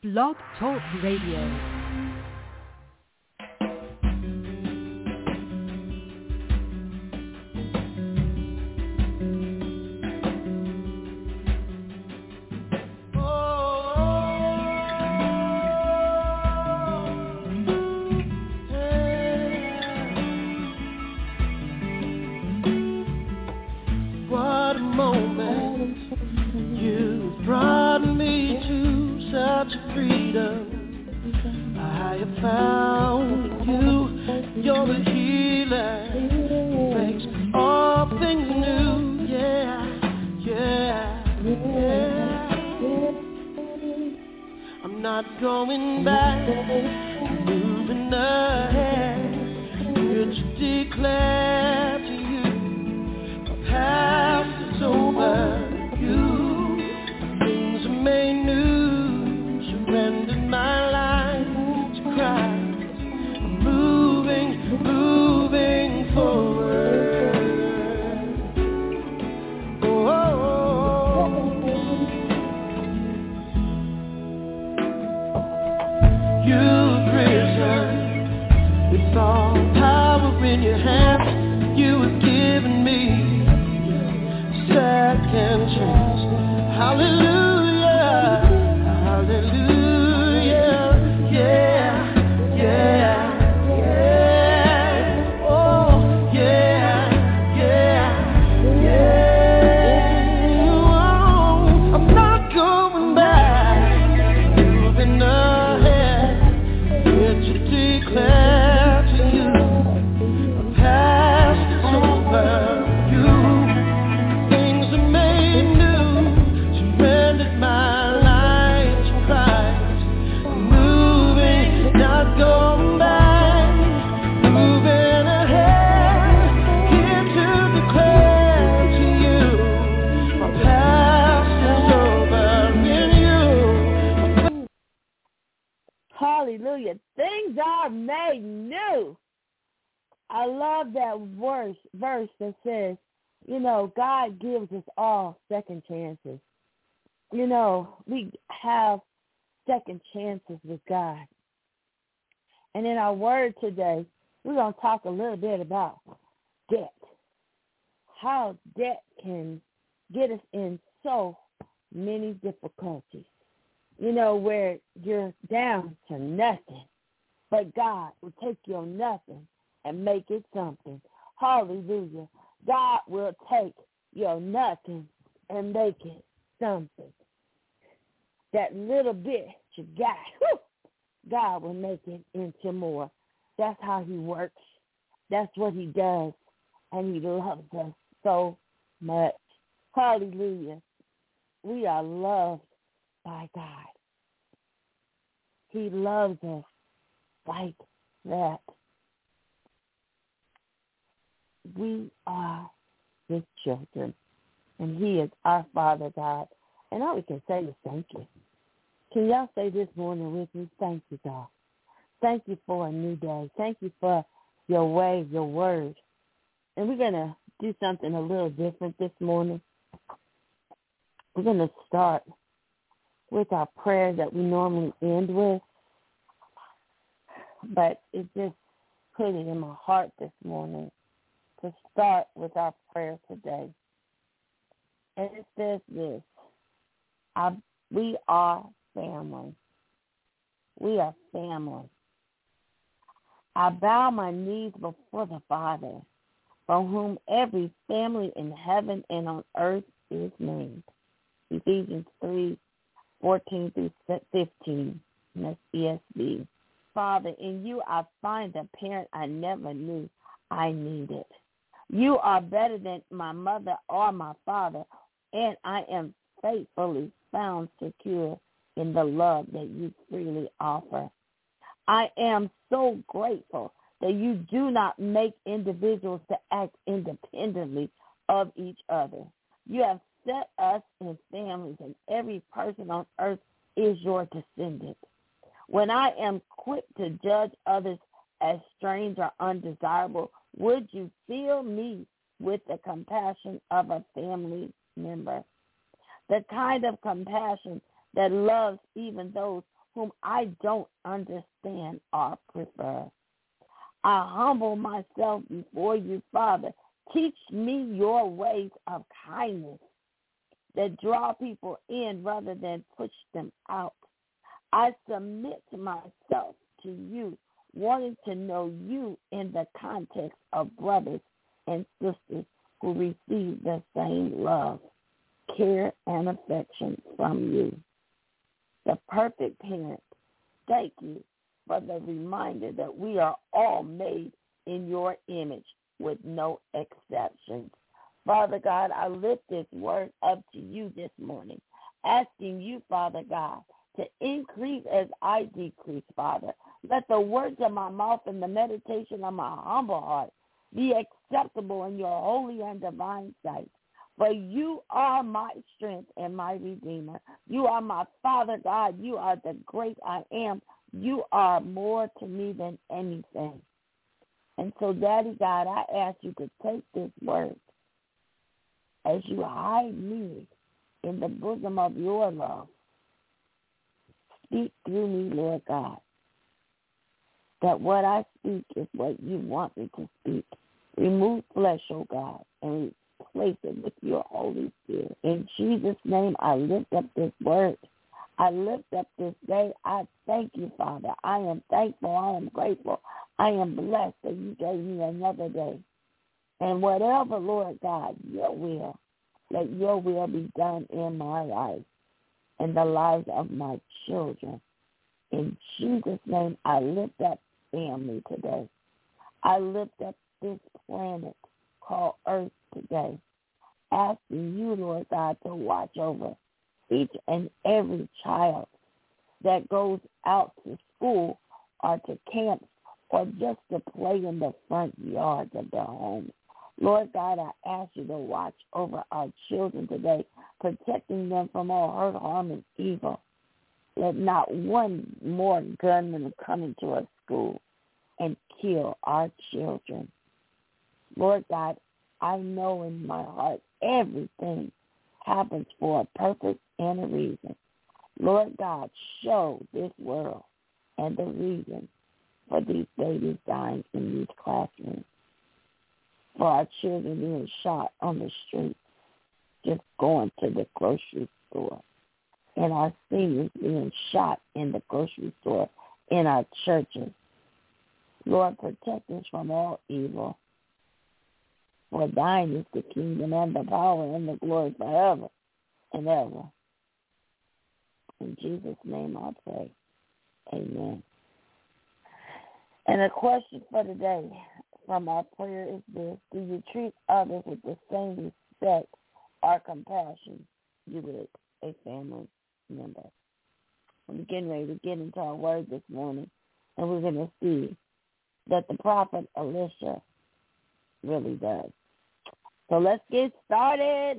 Blog Talk Radio. Hallelujah. Things are made new. I love that verse that says, God gives us all second chances. We have second chances with God. And in our word today, we're going to talk a little bit about debt. How debt can get us in so many difficulties. Where you're down to nothing, but God will take your nothing and make it something. Hallelujah. God will take your nothing and make it something. That little bit you got, God will make it into more. That's how he works. That's what he does. And he loves us so much. Hallelujah. We are loved by God. He loves us like that. We are his children, and he is our Father God. And all we can say is thank you. Can y'all say this morning with me? Thank you, God. Thank you for a new day. Thank you for your way, your word. And we're going to do something a little different this morning. We're going to start with our prayer that we normally end with, but it just put it in my heart this morning to start with our prayer today. And it says this: we are family. We are family. I bow my knees before the Father, from whom every family in heaven and on earth is named. Ephesians 3:14 through 15, and that's ESV. Father, in you I find the parent I never knew I needed. You are better than my mother or my father, and I am faithfully found secure in the love that you freely offer. I am so grateful that you do not make individuals to act independently of each other. You have set us in families, and every person on earth is your descendant. When I am quick to judge others as strange or undesirable, would you fill me with the compassion of a family member? The kind of compassion that loves even those whom I don't understand or prefer. I humble myself before you, Father. Teach me your ways of kindness that draw people in rather than push them out. I submit myself to you, wanting to know you in the context of brothers and sisters who receive the same love, care, and affection from you. The perfect parent, thank you for the reminder that we are all made in your image with no exceptions. Father God, I lift this word up to you this morning, asking you, Father God, to increase as I decrease, Father. Let the words of my mouth and the meditation of my humble heart be acceptable in your holy and divine sight. For you are my strength and my redeemer. You are my Father God. You are the great I am. You are more to me than anything. And so, Daddy God, I ask you to take this word as you hide me in the bosom of your love. Speak through me, Lord God, that what I speak is what you want me to speak. Remove flesh, oh God, and replace it with your Holy Spirit. In Jesus' name, I lift up this word. I lift up this day. I thank you, Father. I am thankful. I am grateful. I am blessed that you gave me another day. And whatever, Lord God, your will, let your will be done in my life and the lives of my children. In Jesus' name, I lift up family today. I lift up this planet called Earth today, asking you, Lord God, to watch over each and every child that goes out to school or to camps or just to play in the front yards of their homes. Lord God, I ask you to watch over our children today, protecting them from all hurt, harm, and evil. Let not one more gunman come into a school and kill our children. Lord God, I know in my heart everything happens for a purpose and a reason. Lord God, show this world and the reason for these babies dying in these classrooms, for our children being shot on the street, just going to the grocery store, and our seniors being shot in the grocery store, in our churches. Lord, protect us from all evil. For thine is the kingdom and the power and the glory forever and ever. In Jesus' name I pray. Amen. And a question for today from our prayer is this: do you treat others with the same respect or compassion you would a family member? We're getting ready to get into our word this morning, and we're going to see that the prophet Elisha really does. So let's get started.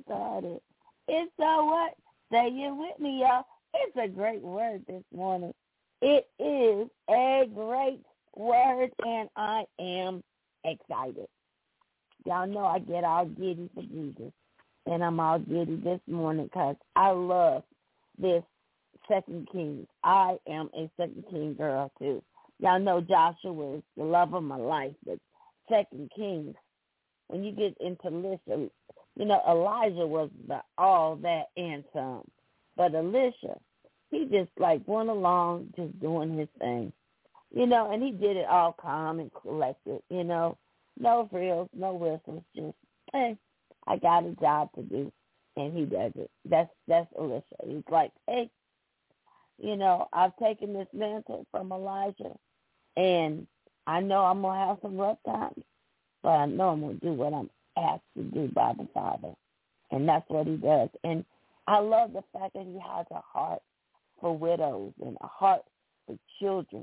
It's a what? Say it with me, y'all. It's a great word this morning. It is a great word, and I am excited. Y'all know I get all giddy for Jesus, and I'm all giddy this morning because I love this 2 Kings. I am a 2 King girl, too. Y'all know Joshua is the love of my life, but 2 Kings, when you get into Elisha, you know, Elijah was the all that and some. But Elisha, he just like went along just doing his thing. You know, and he did it all calm and collected, you know. No frills, no whistles, just, hey, I got a job to do, and he does it. That's Elisha. He's like, hey, you know, I've taken this mantle from Elijah, and I know I'm going to have some rough times, but I know I'm going to do what I'm asked to do by the Father, and that's what he does. And I love the fact that he has a heart for widows and a heart for children.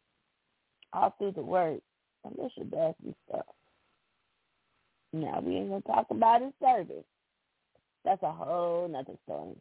All through the word, Elisha does this stuff. Now, we ain't going to talk about his service. That's a whole nother story.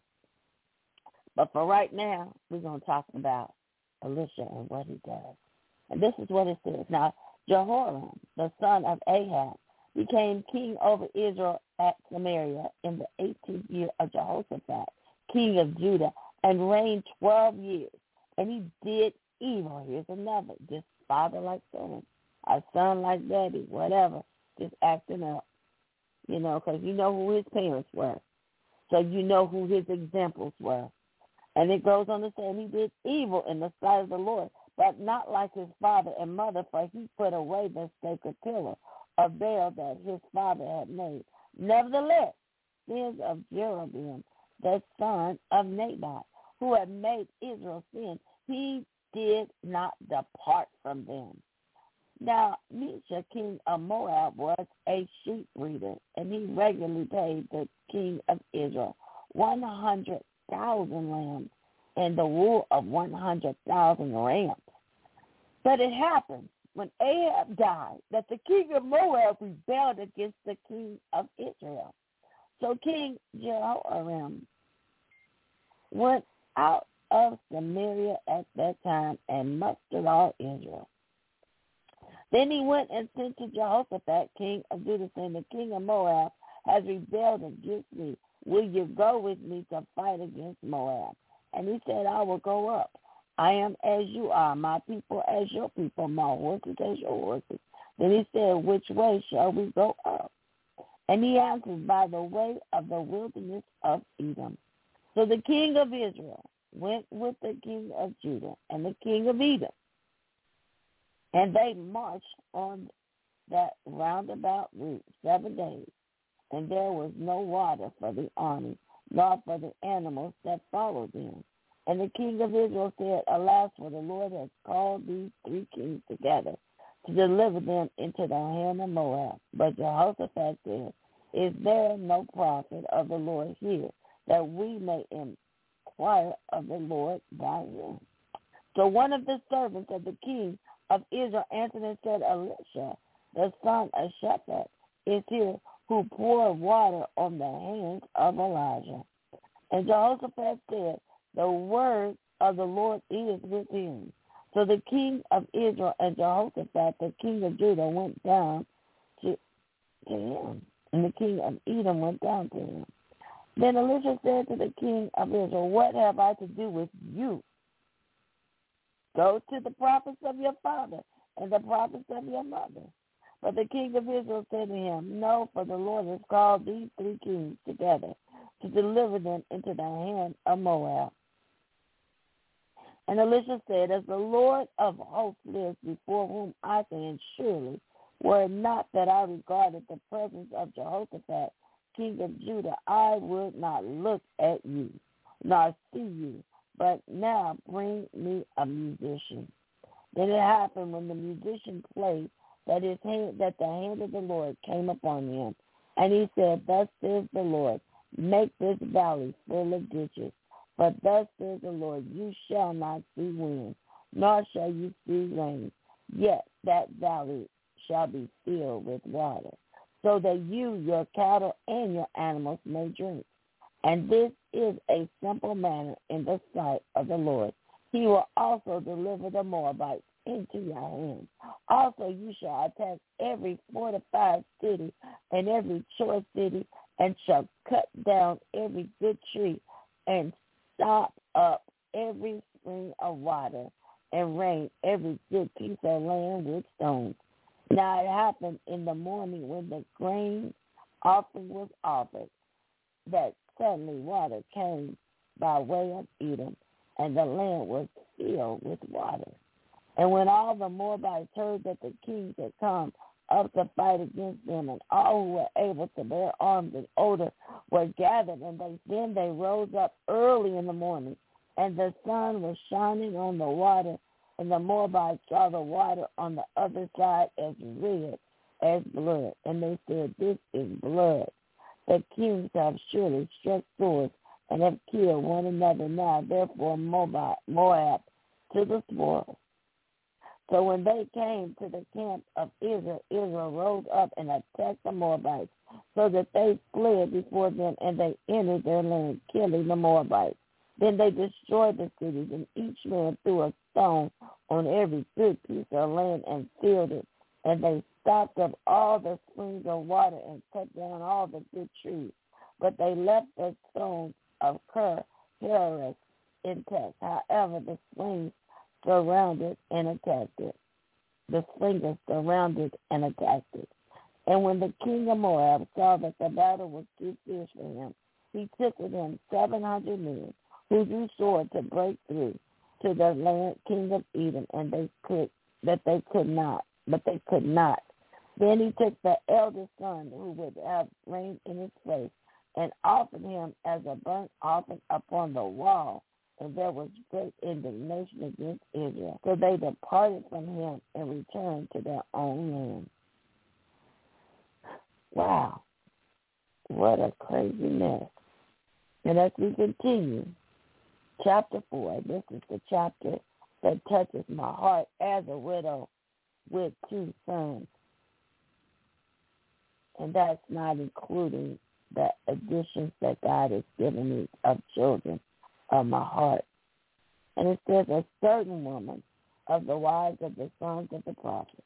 But for right now, we're going to talk about Elisha and what he does. And this is what it says. Now, Jehoram, the son of Ahab, became king over Israel at Samaria in the 18th year of Jehoshaphat, king of Judah, and reigned 12 years. And he did evil. Here's another. Just father like son, a son like daddy, whatever. Just acting up, because you know who his parents were. So you know who his examples were. And it goes on to say, and he did evil in the sight of the Lord, but not like his father and mother, for he put away the sacred pillar of Baal that his father had made. Nevertheless, sins of Jeroboam, the son of Nebat, who had made Israel sin, he did not depart from them. Now, Misha, king of Moab, was a sheep breeder, and he regularly paid the king of Israel 100,000 lambs and the wool of 100,000 rams. But it happened when Ahab died that the king of Moab rebelled against the king of Israel. So King Jehoram went out of Samaria at that time and mustered all Israel. Then he went and sent to Jehoshaphat, king of Judah, saying, the king of Moab has rebelled against me. Will you go with me to fight against Moab? And he said, I will go up. I am as you are, my people as your people, my horses as your horses. Then he said, which way shall we go up? And he answered, by the way of the wilderness of Edom. So the king of Israel went with the king of Judah and the king of Edom. And they marched on that roundabout route 7 days, and there was no water for the army, nor for the animals that followed them. And the king of Israel said, alas, for the Lord has called these 3 kings together to deliver them into the hand of Moab. But Jehoshaphat said, is there no prophet of the Lord here, that we may inquire of the Lord by him? So one of the servants of the king of Israel answered and said, Elisha, the son of Shaphat, is here, who poured water on the hands of Elijah. And Jehoshaphat said, the word of the Lord is with him. So the king of Israel and Jehoshaphat, the king of Judah, went down to him, and the king of Edom went down to him. Then Elisha said to the king of Israel, what have I to do with you? Go to the prophets of your father and the prophets of your mother. But the king of Israel said to him, no, for the Lord has called these 3 kings together to deliver them into the hand of Moab. And Elisha said, as the Lord of hosts lives, before whom I stand, surely, were it not that I regarded the presence of Jehoshaphat, king of Judah, I would not look at you, nor see you. But now bring me a musician. Then it happened when the musician played that the hand of the Lord came upon him. And he said, thus says the Lord, make this valley full of ditches. But thus says the Lord, you shall not see wind, nor shall you see rain. Yet that valley shall be filled with water, so that you, your cattle, and your animals may drink. And this is a simple matter in the sight of the Lord. He will also deliver the Moabites into your hands. Also you shall attack every fortified city and every choice city, and shall cut down every good tree, and stop up every spring of water, and rain every good piece of land with stones. Now it happened in the morning when the grain offering was offered, that suddenly water came by way of Edom, and the land was filled with water. And when all the Moabites heard that the kings had come up to fight against them, and all who were able to bear arms in order were gathered, and then they rose up early in the morning, and the sun was shining on the water, and the Moabites saw the water on the other side as red as blood. And they said, this is blood. The kings have surely struck swords and have killed one another. Now, therefore, Moab to the spoils. So when they came to the camp of Israel, Israel rose up and attacked the Moabites, so that they fled before them, and they entered their land, killing the Moabites. Then they destroyed the cities, and each man threw a stone on every good piece of land and filled it. And they stopped up all the springs of water and cut down all the good trees. But they left the stones of Ker Heres intact. However, the slings surrounded and attacked it. The slingers surrounded and attacked it. And when the king of Moab saw that the battle was too fierce for him, he took with him 700 men who drew sword to break through to the land king of Edom, and they could not. Then he took the eldest son who would have reigned in his place and offered him as a burnt offering upon the wall. And there was great indignation against Israel. So they departed from him and returned to their own land. Wow. What a crazy mess. And as we continue, chapter 4, this is the chapter that touches my heart as a widow with 2 sons. And that's not including the additions that God has given me of children of my heart. And it says, a certain woman of the wives of the sons of the prophets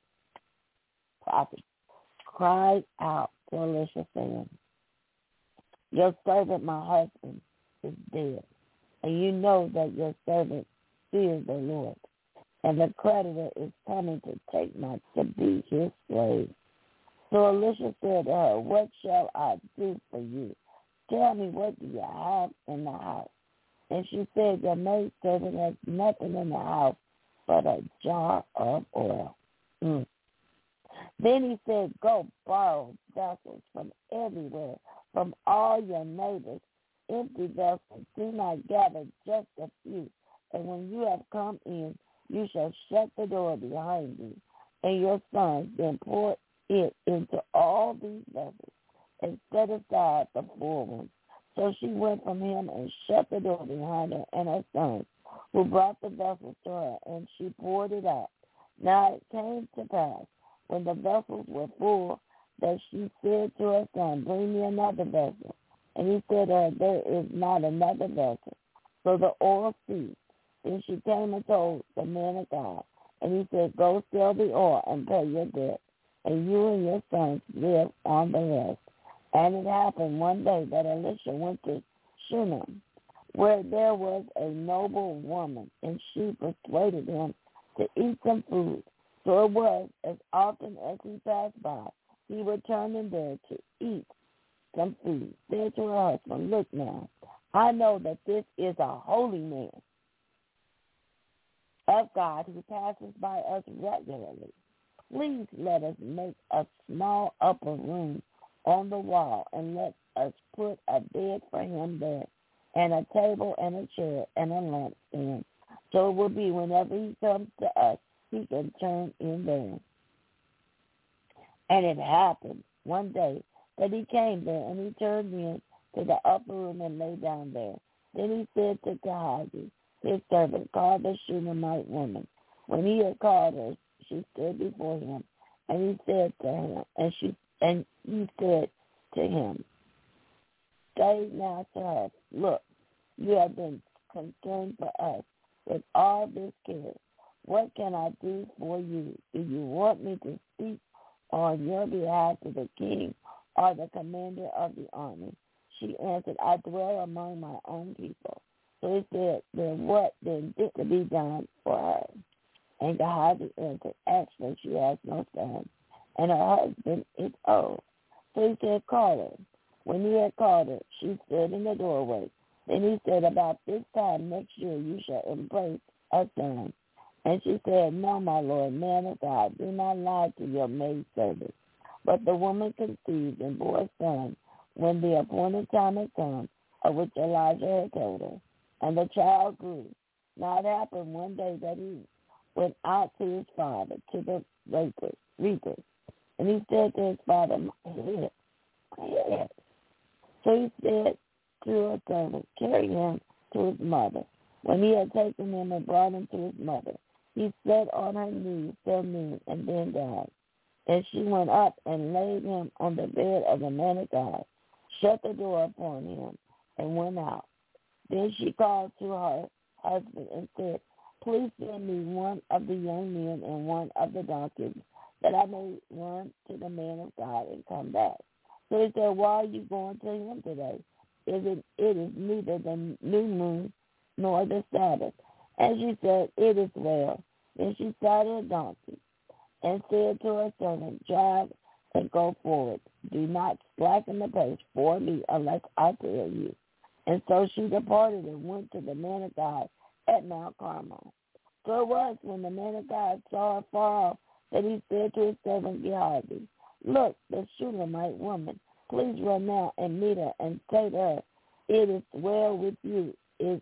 cried out to Elisha, saying, your servant, my husband, is dead, and you know that your servant fears the Lord, and the creditor is coming to take to be his slave. So Elisha said to her, what shall I do for you? Tell me, what do you have in the house? And she said, your maidservant has nothing in the house but a jar of oil. Then he said, go borrow vessels from everywhere, from all your neighbors, empty vessels. Do not gather just a few. And when you have come in, you shall shut the door behind you, and your sons then pour it into all these vessels, and set aside the full ones. So she went from him and shut the door behind her and her sons, who brought the vessels to her, and she poured it out. Now it came to pass, when the vessels were full, that she said to her son, bring me another vessel. And he said to her, there is not another vessel. So the oil ceased. Then she came and told the man of God. And he said, go sell the oil and pay your debt, and you and your sons live on the rest. And it happened one day that Elisha went to Shunem, where there was a noble woman, and she persuaded him to eat some food. So it was, as often as he passed by, he returned in there to eat some food. Said to her husband, look now, I know that this is a holy man of God who passes by us regularly. Please let us make a small upper room on the wall, and let us put a bed for him there, and a table and a chair and a lamp in. So it will be whenever he comes to us, he can turn in there. And it happened one day that he came there, and he turned in to the upper room and lay down there. Then he said to Gehazi, his servant, call the Shunammite woman. When he had called her, she stood before him, and he said to him, and he said to him, say now to her, look, you have been concerned for us with all this care. What can I do for you? Do you want me to speak on your behalf to the king or the commander of the army? She answered, I dwell among my own people. So he said, then what then is to be done for her? And Gehazi answered, actually, she has no son, and her husband is old. So he said, call her. When he had called her, she stood in the doorway. Then he said, about this time next year you shall embrace a son. And she said, no, my Lord, man of God, do not lie to your maidservant. But the woman conceived and bore a son when the appointed time had come, of which Elijah had told her. And the child grew. Now it happened one day that he went out to his father, to the reapers. And he said to his father, my head. So he said to her servant, carry him to his mother. When he had taken him and brought him to his mother, he sat on her knees till noon and then died. And she went up and laid him on the bed of the man of God, shut the door upon him, and went out. Then she called to her husband and said, please send me one of the young men and one of the donkeys, that I may run to the man of God and come back. So he said, why are you going to him today? It is neither the new moon nor the Sabbath. And she said, It is well. Then she saddled a donkey and said to her servant, Drive and go forward. Do not slacken the pace for me unless I tell you. And so she departed and went to the man of God at Mount Carmel. So it was when the man of God saw her far off that he said to his servant Gehazi, Look, the Shulamite woman, please run now and meet her and say to her, It is well with you. Is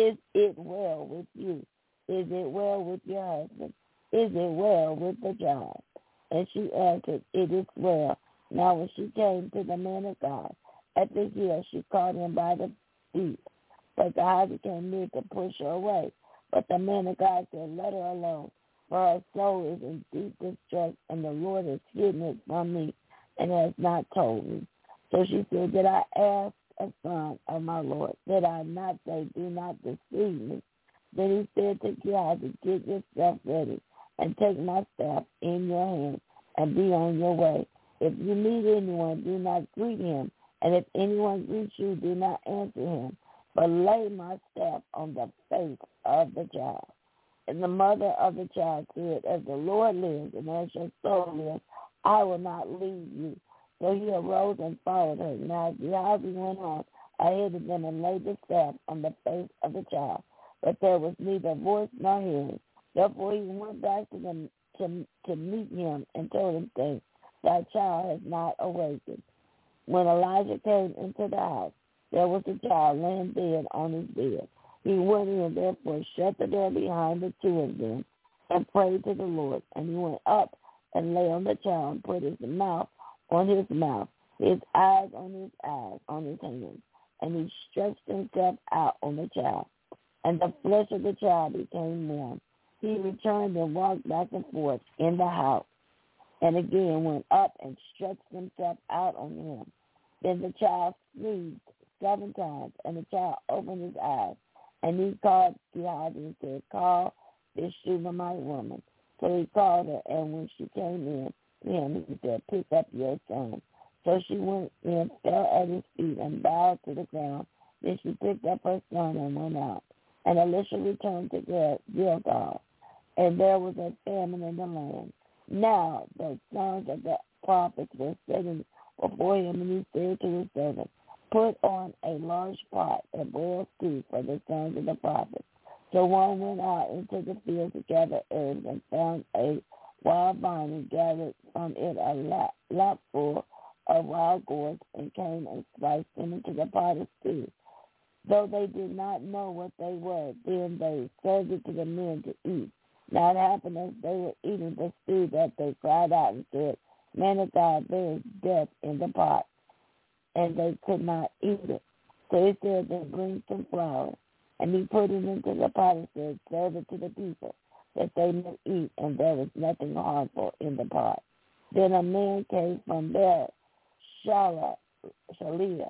it well with you? Is it well with your husband? Is it well with the child? And she answered, It is well. Now when she came to the man of God at the hill, she caught him by the feet. But Gehazi came near to push her away. But the man of God said, Let her alone, for her soul is in deep distress, and the Lord has hidden it from me and has not told me. So she said, Did I ask a son of my Lord? Did I not say, Do not deceive me? Then he said to Gehazi, Get yourself ready and take my staff in your hand and be on your way. If you meet anyone, do not greet him, and if anyone greets you, do not answer him, but lay my staff on the face of the child. And the mother of the child said, As the Lord lives and as your soul lives, I will not leave you. So he arose and followed her. Now Gehazi went on ahead of them and laid the staff on the face of the child. But there was neither voice nor hearing. Therefore he went back to them to meet him and told him, saying, Thy child has not awakened. When Elijah came into the house, there was a child laying dead on his bed. He went in, therefore shut the door behind the two of them and prayed to the Lord. And he went up and lay on the child and put his mouth on his mouth, his eyes on his eyes, on his hands. And he stretched himself out on the child. And the flesh of the child became warm. He returned and walked back and forth in the house, and again went up and stretched himself out on him. Then the child sneezed 7 times, and the child opened his eyes. And he called Gehazi and said, Call this Shulamite woman. So he called her, and when she came in to him, he said, Pick up your son. So she went in, fell at his feet, and bowed to the ground. Then she picked up her son and went out. And Elisha returned to Gilgal, and there was a famine in the land. Now the sons of the prophets were sitting before him, and he said to his servant, Put on a large pot and boil stew for the sons of the prophets. So one went out into the field to gather herbs and found a wild vine and gathered from it a lapful of wild gourds and came and sliced them into the pot of stew. Though they did not know what they were, then they served it to the men to eat. Now it happened as they were eating the stew that they cried out and said, Man of God, there is death in the pot. And they could not eat it. So he said, Then bring some flour. And he put it into the pot and said, Serve it to the people, that they may eat, and there was nothing harmful in the pot. Then a man came from there, Shalisha,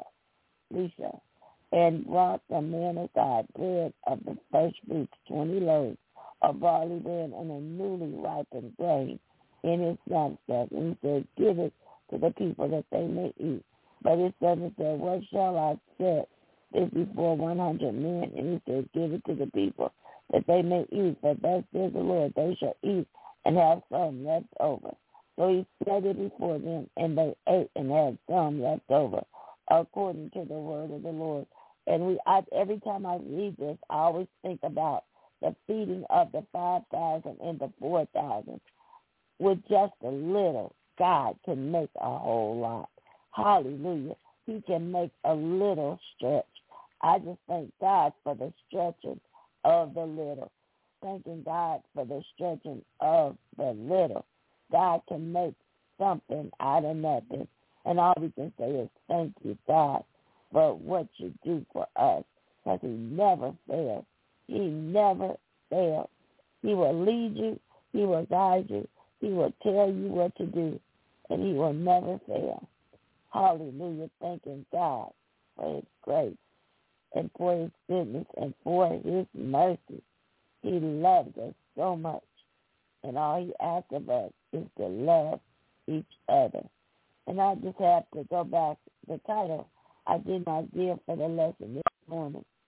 and brought the man of God bread of the first fruits, 20 loaves of barley bread and a newly ripened grain in his knapsack. And he said, Give it to the people that they may eat. But his servant said, What shall I set this before 100 men? And he said, Give it to the people that they may eat. For thus says the Lord, they shall eat and have some left over. So he set it before them, and they ate and had some left over, according to the word of the Lord. And every time I read this, I always think about the feeding of the 5,000 and the 4,000. With just a little, God can make a whole lot. Hallelujah. He can make a little stretch. I just thank God for the stretching of the little. Thanking God for the stretching of the little. God can make something out of nothing. And all we can say is thank you, God, for what you do for us. Because he never fails. He never fails. He will lead you. He will guide you. He will tell you what to do. And he will never fail. Hallelujah. Thanking God for his grace and for his goodness and for his mercy. He loves us so much. And all he asks of us is to love each other. And I just have to go back. The title I did not give for the lesson this morning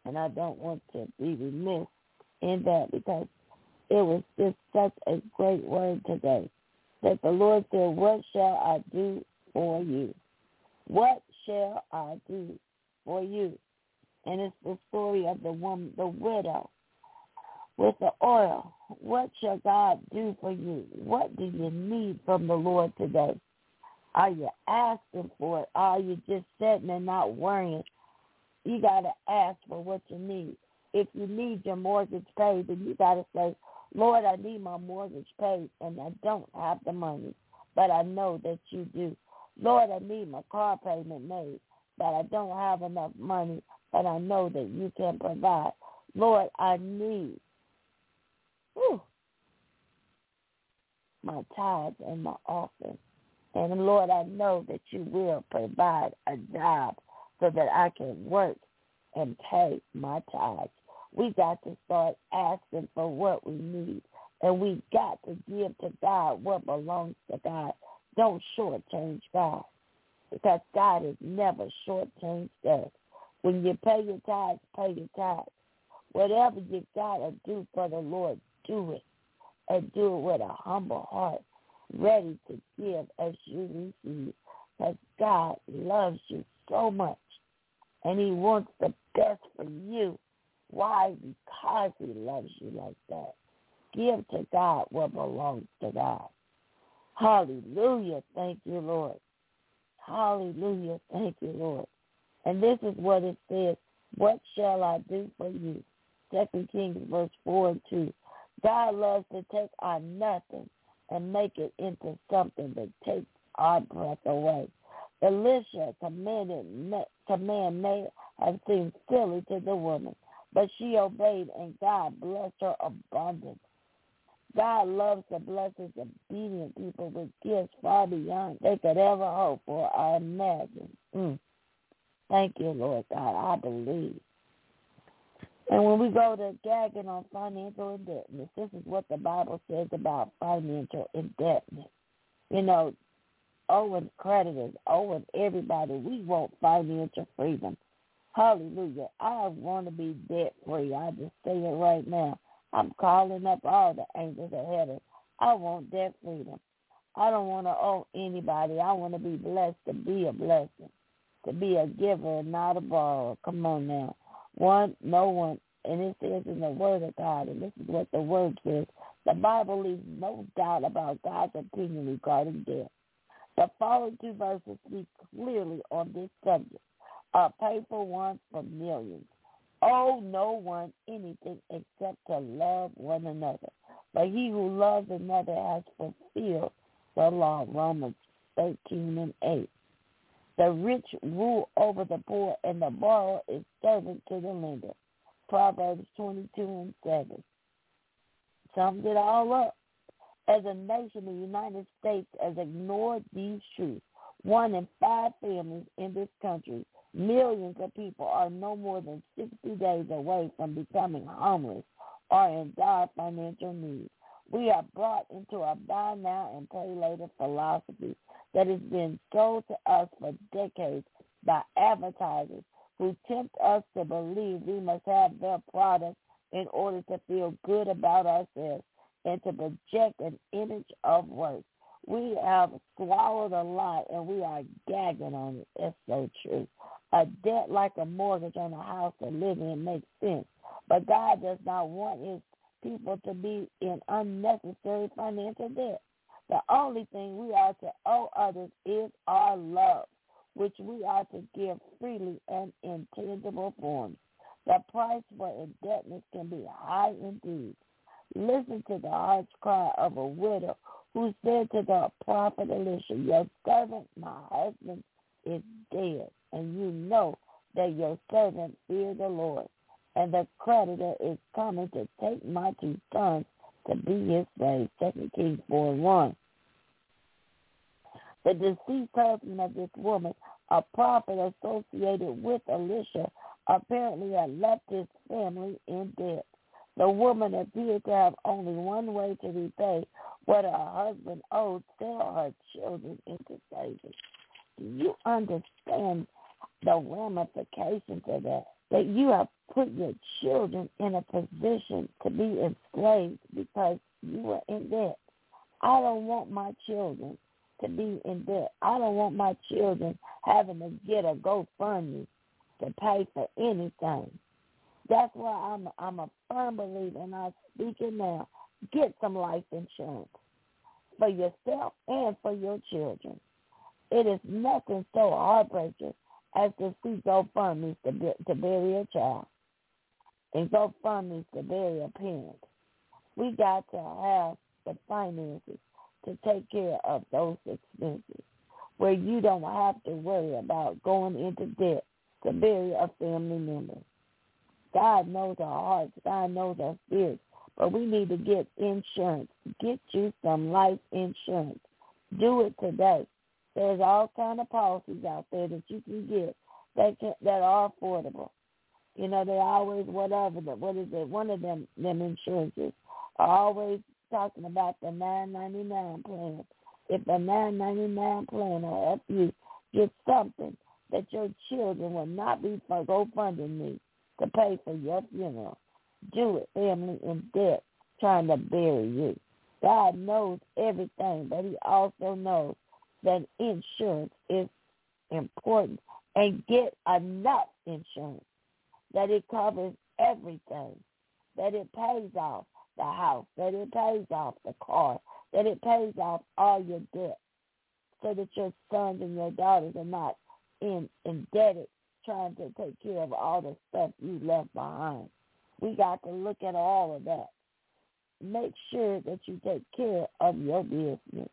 And I don't want to be remiss in that because it was just such a great word today that the Lord said, what shall I do for you? What shall I do for you? And it's the story of the woman, the widow, with the oil. What shall God do for you? What do you need from the Lord today? Are you asking for it? Are you just sitting and not worrying? You got to ask for what you need. If you need your mortgage paid, then you got to say, Lord, I need my mortgage paid, and I don't have the money, but I know that you do. Lord, I need my car payment made, but I don't have enough money, but I know that you can provide. Lord, I need my tithes and my offering. And Lord, I know that you will provide a job so that I can work and pay my tithes. We got to start asking for what we need, and we got to give to God what belongs to God. Don't shortchange God, because God has never shortchanged us. When you pay your tithes, pay your tithes. Whatever you got to do for the Lord, do it, and do it with a humble heart, ready to give as you receive, because God loves you so much, and he wants the best for you. Why? Because he loves you like that. Give to God what belongs to God. Hallelujah. Thank you, Lord. Hallelujah. Thank you, Lord. And this is what it says. What shall I do for you? 2 Kings verse 4 and 2. God loves to take our nothing and make it into something that takes our breath away. Elisha command may have seemed silly to the woman, but she obeyed, and God blessed her abundantly. God loves to bless his obedient people with gifts far beyond they could ever hope for or imagine. Thank you, Lord God. I believe. And when we go to gagging on financial indebtedness, this is what the Bible says about financial indebtedness. You know, owing creditors, owing everybody, we want financial freedom. Hallelujah. I want to be debt-free. I just say it right now. I'm calling up all the angels of heaven. I want debt freedom. I don't want to owe anybody. I want to be blessed to be a blessing, to be a giver and not a borrower. Come on now. No one, and it says in the Word of God, and this is what the Word says, the Bible leaves no doubt about God's opinion regarding debt. The following two verses speak clearly on this subject. A paper one for millions. Owe no one anything except to love one another. But he who loves another has fulfilled the law, Romans 13 and 8. The rich rule over the poor, and the borrower is servant to the lender, Proverbs 22 and 7. Sums it all up. As a nation, the United States has ignored these truths. 1 in 5 families in this country, millions of people, are no more than 60 days away from becoming homeless or in dire financial need. We are brought into a buy now and pay later philosophy that has been sold to us for decades by advertisers who tempt us to believe we must have their product in order to feel good about ourselves and to project an image of worth. We have swallowed a lie, and we are gagging on it. That's so true. A debt like a mortgage on a house to live in makes sense, but God does not want his people to be in unnecessary financial debt. The only thing we are to owe others is our love, which we are to give freely and in tangible forms. The price for indebtedness can be high indeed. Listen to the heart's cry of a widow who said to the prophet Elisha, your servant, my husband, is dead, and you know that your servant feared the Lord, and the creditor is coming to take my 2 sons to be his slaves. 2 Kings 4:1. The deceased husband of this woman, a prophet associated with Elisha, apparently had left his family in debt. The woman appeared to have only one way to repay what her husband owed: sell her children into slavery. Do you understand the ramifications of that? that you have put your children in a position to be enslaved because you were in debt. I don't want my children to be in debt. I don't want my children having to get a GoFundMe to pay for anything. That's why I'm a firm believer, and I speak it now. Get some life insurance for yourself and for your children. It is nothing so heartbreaking as to see GoFundMe to bury a child and GoFundMe to bury a parent. We got to have the finances to take care of those expenses where you don't have to worry about going into debt to bury a family member. God knows our hearts. God knows our spirits. But we need to get insurance. Get you some life insurance. Do it today. There's all kind of policies out there that you can get that are affordable. You know, they're always one of them insurances are always talking about the $9.99 plan. If the $9.99 plan will help you get something that your children will not be for GoFundMe me to pay for your funeral. Do it, family in debt, trying to bury you. God knows everything, but he also knows that insurance is important. And get enough insurance that it covers everything, that it pays off the house, that it pays off the car, that it pays off all your debt, so that your sons and your daughters are not indebted trying to take care of all the stuff you left behind. We got to look at all of that. Make sure that you take care of your business.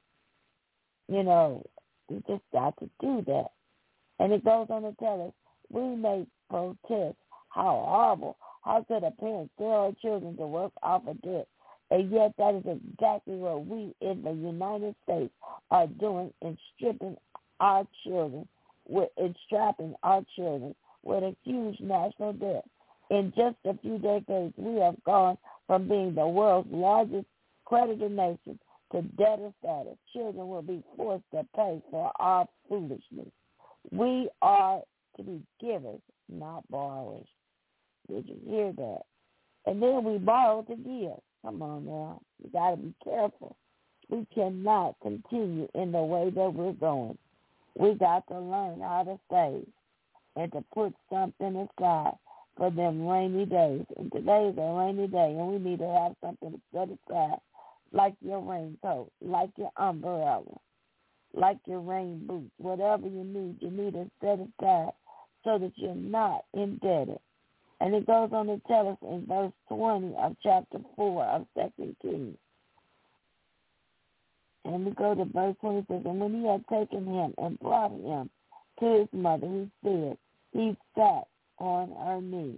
You know, we just got to do that. And it goes on to tell us, we may protest how horrible, how could a parent sell our children to work off of debt? And yet that is exactly what we in the United States are doing in stripping our children, in strapping our children with a huge national debt. In just a few decades, we have gone from being the world's largest creditor nation to debtor status. Children will be forced to pay for our foolishness. We are to be givers, not borrowers. Did you hear that? And then we borrow to give. Come on now. We got to be careful. We cannot continue in the way that we're going. We got to learn how to save and to put something aside for them rainy days. And today is a rainy day, and we need to have something to set aside, like your raincoat, like your umbrella, like your rain boots, whatever you need to set aside so that you're not indebted. And it goes on to tell us in verse 20 of chapter 4 of 2 Kings. And we go to verse 20, it says, and when he had taken him and brought him to his mother, he said, he sat on her knee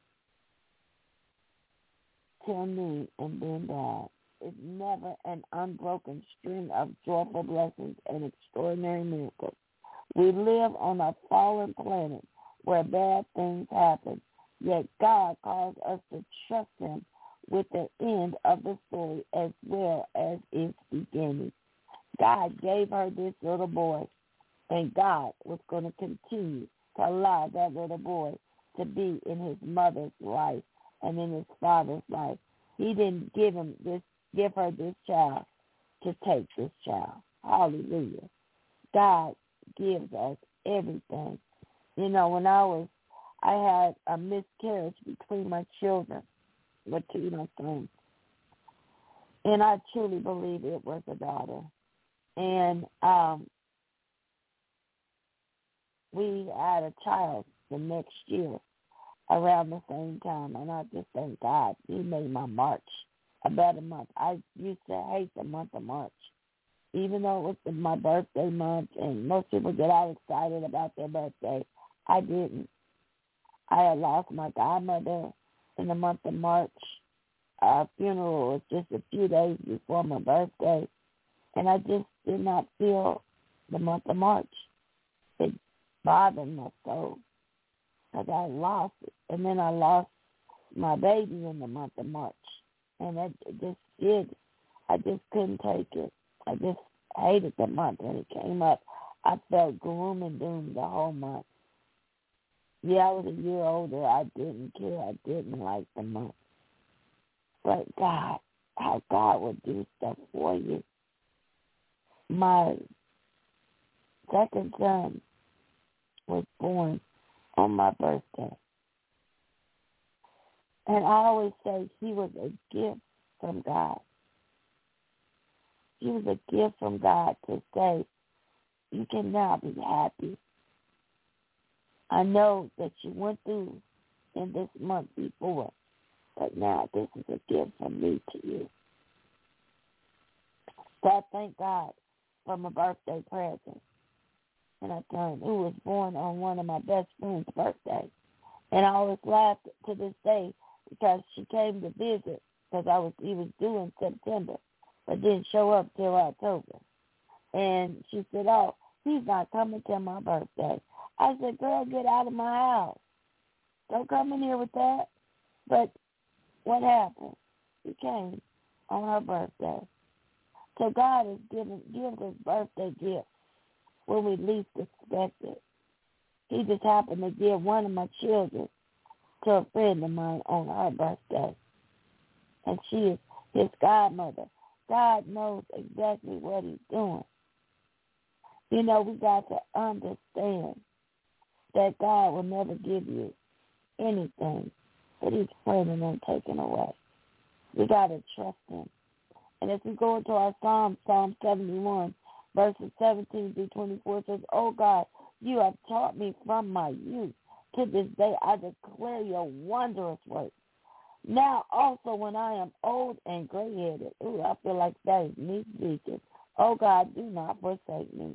till noon and then died. It's never an unbroken string of joyful blessings and extraordinary miracles. We live on a fallen planet where bad things happen, yet God calls us to trust him with the end of the story as well as its beginning. God gave her this little boy, and God was going to continue to allow that little boy to be in his mother's life and in his father's life. He didn't give her this child to take this child. Hallelujah. God gives us everything. You know, when I had a miscarriage between my children, with two of my sons, and I truly believe it was a daughter. And we had a child the next year around the same time, and I just thank God he made my March a better month. I used to hate the month of March, even though it was my birthday month, and most people get all excited about their birthday. I didn't. I had lost my godmother in the month of March. Our funeral was just a few days before my birthday, and I just did not feel the month of March. It bothered my soul because I lost it. And then I lost my baby in the month of March, and I just couldn't take it. I just hated the month when it came up. I felt gloom and doom the whole month. Yeah, I was a year older. I didn't care. I didn't like the month. But God, how God would do stuff for you. My second son was born on my birthday. And I always say he was a gift from God. He was a gift from God to say, you can now be happy. I know that you went through in this month before, but now this is a gift from me to you. So I thank God for my birthday present. And I turned, who was born on one of my best friend's birthdays. And I always laugh to this day because she came to visit because he was due in September, but didn't show up till October. And she said, oh, he's not coming till my birthday. I said, girl, get out of my house. Don't come in here with that. But what happened? He came on her birthday. So God has gives us birthday gifts when we least expect it. He just happened to give one of my children to a friend of mine on her birthday. And she is his godmother. God knows exactly what he's doing. You know, we got to understand that God will never give you anything that he's planning on taking away. We got to trust him. And if we go into our Psalm 71, verses 17 through 24, it says, oh God, you have taught me from my youth. To this day I declare your wondrous works. Now also when I am old and gray-headed, I feel like that is me speaking. Oh God, do not forsake me.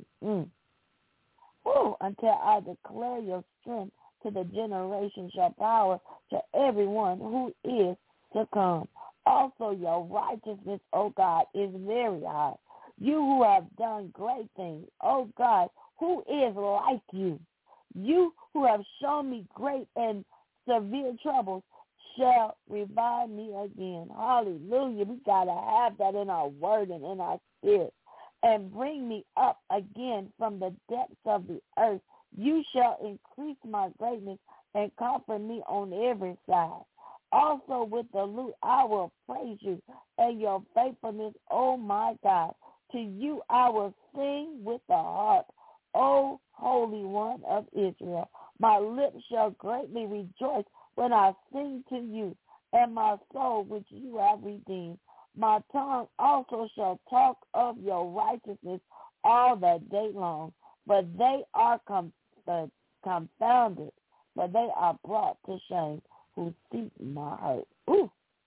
Until I declare your strength to the generations, your power to everyone who is to come. Also your righteousness, O God, is very high. You who have done great things, O God, who is like you? You who have shown me great and severe troubles shall revive me again. Hallelujah. We got to have that in our word and in our spirit. And bring me up again from the depths of the earth. You shall increase my greatness and comfort me on every side. Also with the lute I will praise you and your faithfulness, oh my God. To you I will sing with the harp, O Holy One of Israel. My lips shall greatly rejoice when I sing to you, and my soul which you have redeemed. My tongue also shall talk of your righteousness all the day long, but they are confounded, but they are brought to shame who seek my hurt. Ooh,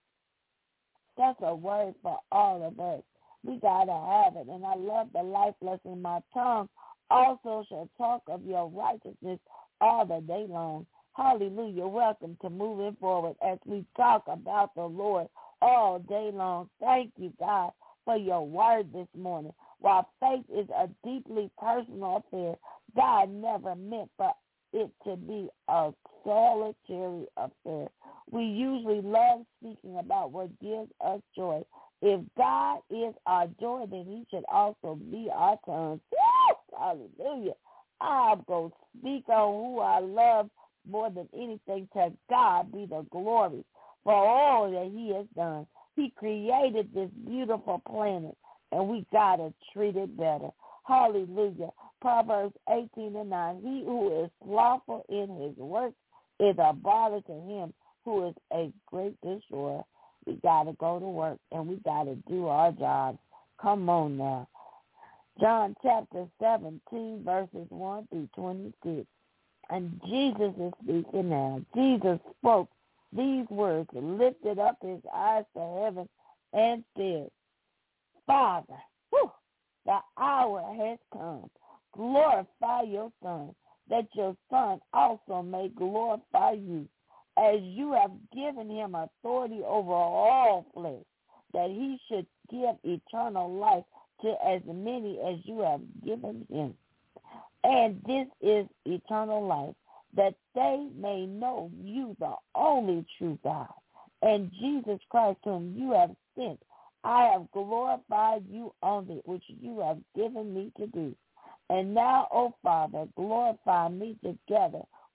that's a word for all of us. We got to have it, and I love the life lesson. My tongue also shall talk of your righteousness all the day long. Hallelujah. Welcome to Moving Forward as we talk about the Lord all day long. Thank you, God, for your word this morning. While faith is a deeply personal affair, God never meant for it to be a solitary affair. We usually love speaking about what gives us joy. If God is our joy, then he should also be our tongue. Hallelujah. I'm going to speak on who I love more than anything. To God be the glory for all that he has done. He created this beautiful planet, and we got to treat it better. Hallelujah. Proverbs 18:9. He who is slothful in his work is a bother to him who is a great destroyer. We got to go to work, and we got to do our jobs. Come on now. John chapter 17, verses 1 through 26. And Jesus is speaking now. Jesus spoke these words and lifted up his eyes to heaven and said, Father, the hour has come. Glorify your Son, that your Son also may glorify you, as you have given him authority over all flesh, that he should give eternal life to as many as you have given him. And this is eternal life, that they may know you, the only true God, and Jesus Christ, whom you have sent. I have glorified you on it, which you have given me to do. And now, O Father, glorify me together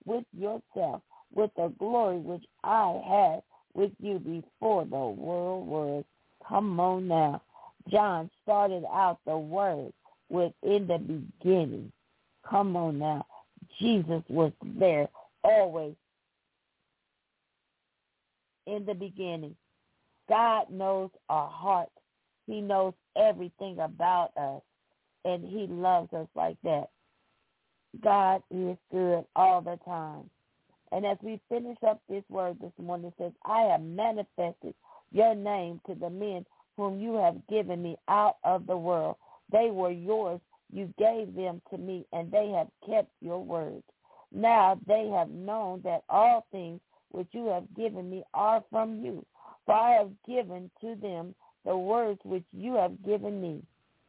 with yourself, with the glory which I had with you before the world was. Come on now. John started out the word with in the beginning. Come on now. Jesus was there always in the beginning. God knows our hearts. He knows everything about us, and he loves us like that. God is good all the time. And as we finish up this word this morning, it says, I have manifested your name to the men whom you have given me out of the world. They were yours. You gave them to me, and they have kept your word. Now they have known that all things which you have given me are from you. For I have given to them the words which you have given me,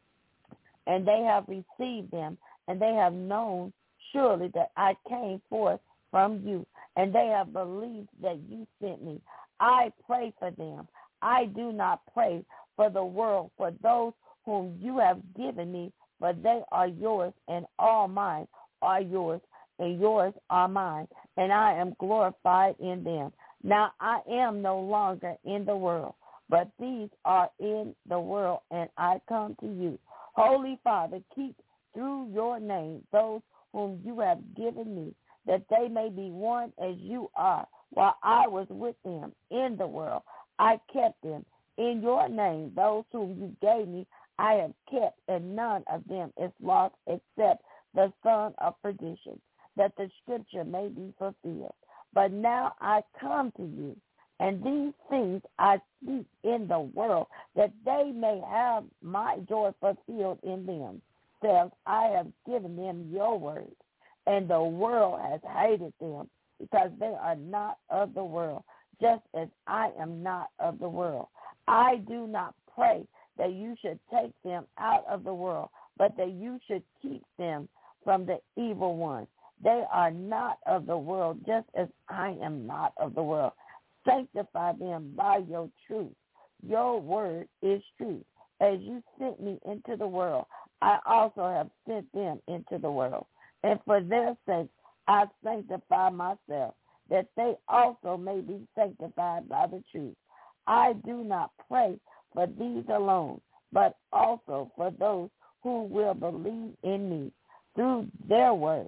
and they have received them, and they have known surely that I came forth from you, and they have believed that you sent me. I pray for them. I do not pray for the world, for those whom you have given me, for they are yours, and all mine are yours, and yours are mine, and I am glorified in them. Now I am no longer in the world, but these are in the world, and I come to you. Holy Father, keep through your name those whom you have given me, that they may be one as you are. While I was with them in the world, I kept them. In your name, those whom you gave me, I have kept, and none of them is lost except the son of perdition, that the scripture may be fulfilled. But now I come to you, and these things I speak in the world, that they may have my joy fulfilled in themselves. I have given them your word, and the world has hated them, because they are not of the world, just as I am not of the world. I do not pray that you should take them out of the world, but that you should keep them from the evil one. They are not of the world, just as I am not of the world. Sanctify them by your truth. Your word is truth. As you sent me into the world, I also have sent them into the world. And for their sake, I sanctify myself, that they also may be sanctified by the truth. I do not pray for these alone, but also for those who will believe in me through their word,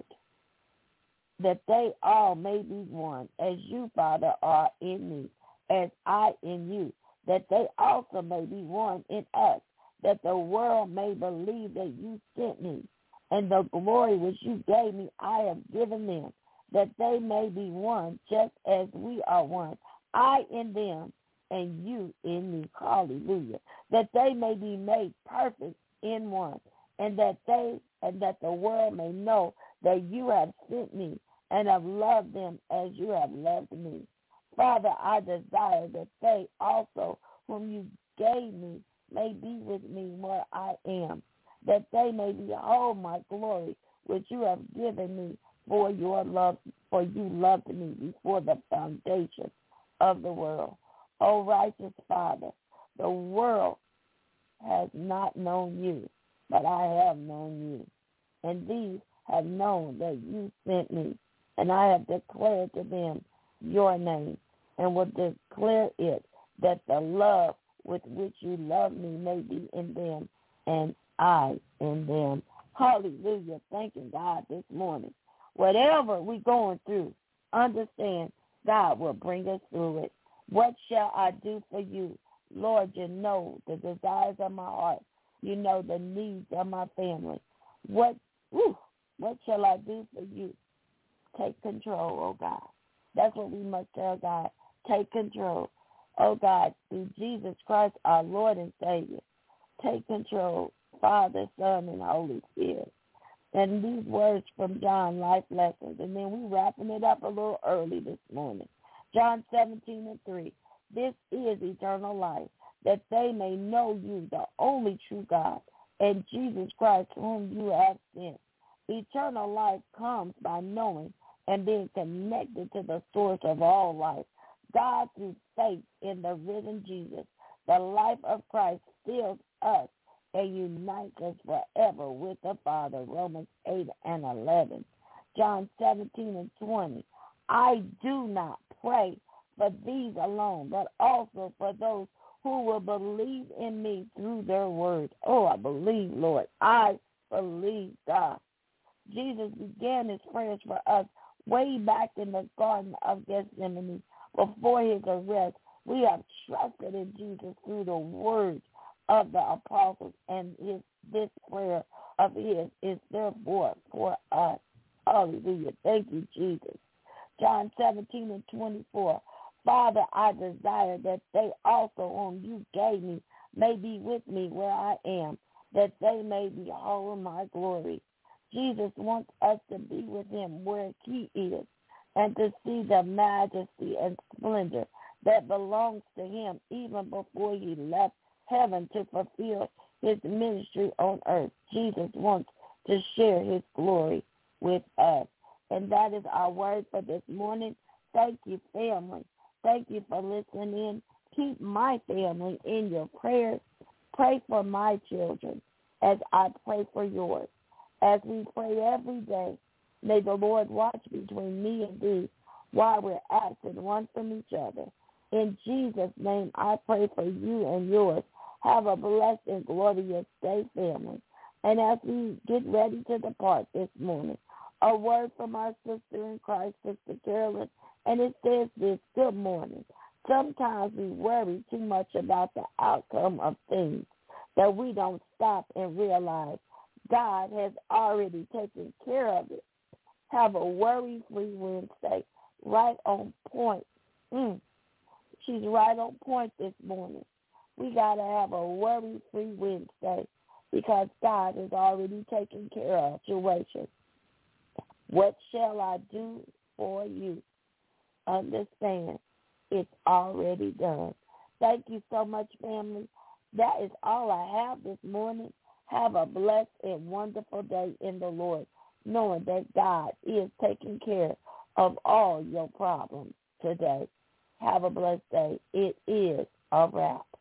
that they all may be one, as you, Father, are in me, as I in you, that they also may be one in us, that the world may believe that you sent me, and the glory which you gave me I have given them, that they may be one, just as we are one, I in them, and you in me. Hallelujah. That they may be made perfect in one, and that the world may know that you have sent me and have loved them as you have loved me. Father, I desire that they also whom you gave me may be with me where I am, that they may behold my glory which you have given me for your love, for you loved me before the foundation of the world. O righteous Father, the world has not known you, but I have known you. And these have known that you sent me, and I have declared to them your name, and will declare it, that the love with which you love me may be in them, and I in them. Hallelujah. Thanking God this morning. Whatever we're going through, understand God will bring us through it. What shall I do for you? Lord, you know the desires of my heart. You know the needs of my family. What shall I do for you? Take control, oh God. That's what we must tell God. Take control, oh God, through Jesus Christ, our Lord and Savior. Take control, Father, Son, and Holy Spirit. And these words from John, life lessons. And then we wrapping it up a little early this morning. John 17:3. This is eternal life, that they may know you, the only true God, and Jesus Christ, whom you have sent. Eternal life comes by knowing and being connected to the source of all life, God, through faith in the risen Jesus. The life of Christ fills us and unites us forever with the Father, Romans 8:11. John 17:20. I do not pray for these alone, but also for those who will believe in me through their word. Oh, I believe, Lord. I believe, God. Jesus began his prayers for us way back in the Garden of Gethsemane before his arrest. We have trusted in Jesus through the words of the apostles, and this prayer of his is therefore for us. Hallelujah. Thank you, Jesus. John 17:24. Father, I desire that they also whom you gave me may be with me where I am, that they may behold my glory. Jesus wants us to be with him where he is and to see the majesty and splendor that belongs to him even before he left heaven to fulfill his ministry on earth. Jesus wants to share his glory with us. And that is our word for this morning. Thank you, family. Thank you for listening in. Keep my family in your prayers. Pray for my children as I pray for yours. As we pray every day, may the Lord watch between me and thee while we're absent one from each other. In Jesus' name, I pray for you and yours. Have a blessed and glorious day, family. And as we get ready to depart this morning, a word from our sister in Christ, Sister Carolyn, and it says this: good morning. Sometimes we worry too much about the outcome of things that we don't stop and realize God has already taken care of it. Have a worry-free Wednesday. Right on point. She's right on point this morning. We got to have a worry-free Wednesday because God has already taken care of the situation. What shall I do for you? Understand, it's already done. Thank you so much, family. That is all I have this morning. Have a blessed and wonderful day in the Lord, knowing that God is taking care of all your problems today. Have a blessed day. It is a wrap.